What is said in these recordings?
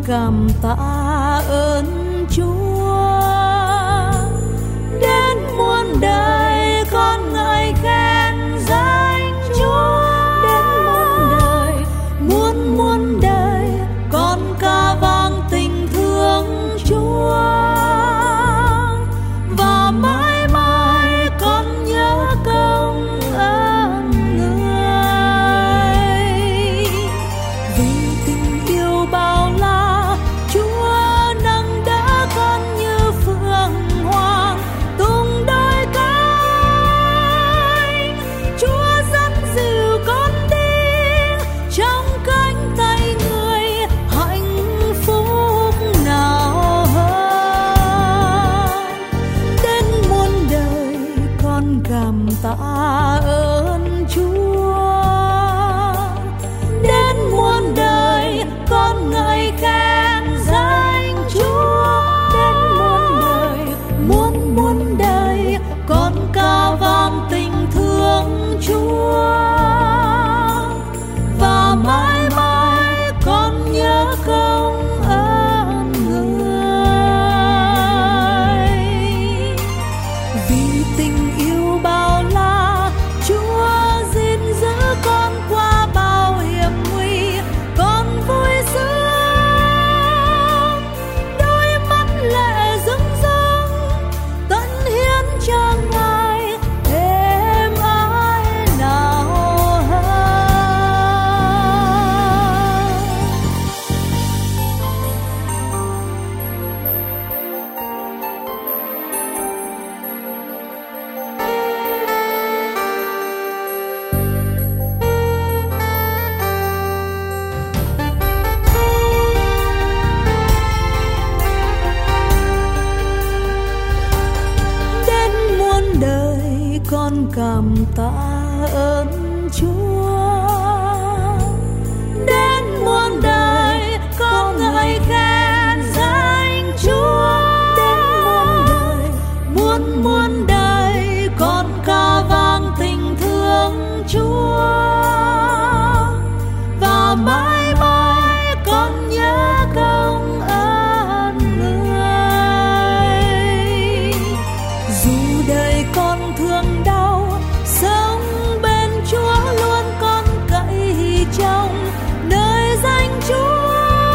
cảm tạ ơn Chúa. Đến muôn đời con ngợi khen danh Chúa. Đến muôn đời con ca vang tình thương Chúa. Và mãi mãi con nhớ công ơn Người. Vì tình yêu bao la, Chúa nâng đỡ con như phượng hoàng tung đôi cánh. Chúa dẫn dìu con đi trong cánh tay Người, hạnh phúc nào hơn. Đến muôn đời con cảm tạ ơn Chúa. Đến muôn đời con ngợi khen danh Chúa. Đến muôn đời con ca vang tình thương Chúa. Và mãi mãi con nhớ công ơn Người. Vì tình yêu bao la, Chúa gìn giữ con qua bao hiểm nguy. Con vui sướng, đôi mắt lệ rưng rưng, tận hiến cho Ngài êm ái nào hơn. Đến muôn đời con cảm tạ ơn Chúa. Đến muôn đời con ngợi khen danh Chúa. Đến muôn đời con ca vang tình thương Chúa. Và mãi mãi con nhớ công ơn Người. Dù đời con thương đau, sống bên Chúa luôn con cậy trong nơi danh Chúa.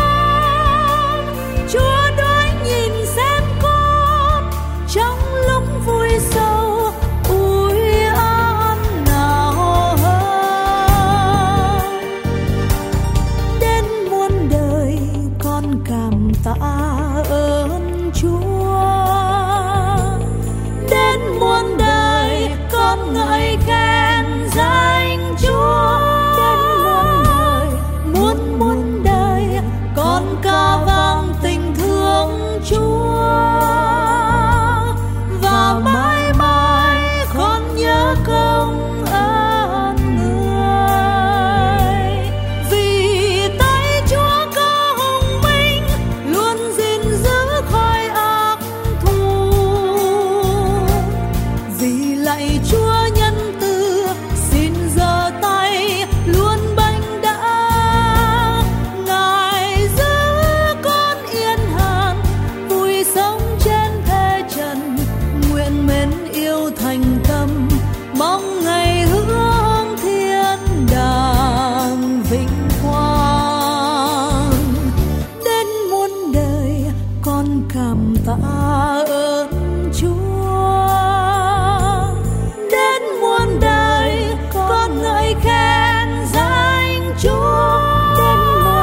Chúa đói nhìn xem con trong lúc vui sâu, ủi an nào hơn. Đến muôn đời con cảm tạ ơn Chúa. Đến muôn đời con ngợi khen danh Chúa. Đến muôn đời con ca vang tình thương Chúa. Và mãi mãi con nhớ công ơn Người. Vì tay Chúa có hùng minh, luôn gìn giữ khỏi ác thù. Vì lạy Chúa nhân từ, xin giơ tay luôn bênh đỡ. Ngài giữ con yên hàn, vui sống trên thế trần. Nguyện mến yêu thành tâm, mong ngày hướng thiên đàng vinh quang. Đến muôn đời con cảm tạ ơn Chúa. Đến muôn đời con ngợi khen danh Chúa. Đến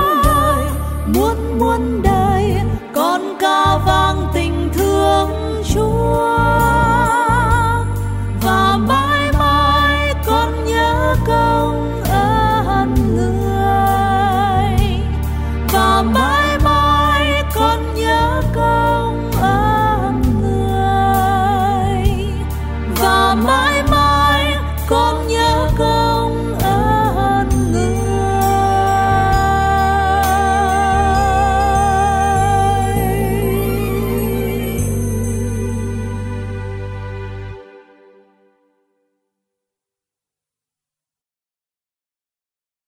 muôn đời con ca vang tình thương Chúa. Và mãi mãi con nhớ công ơn Người. Và mãi mãi con nhớ công ơn Người. Và mãi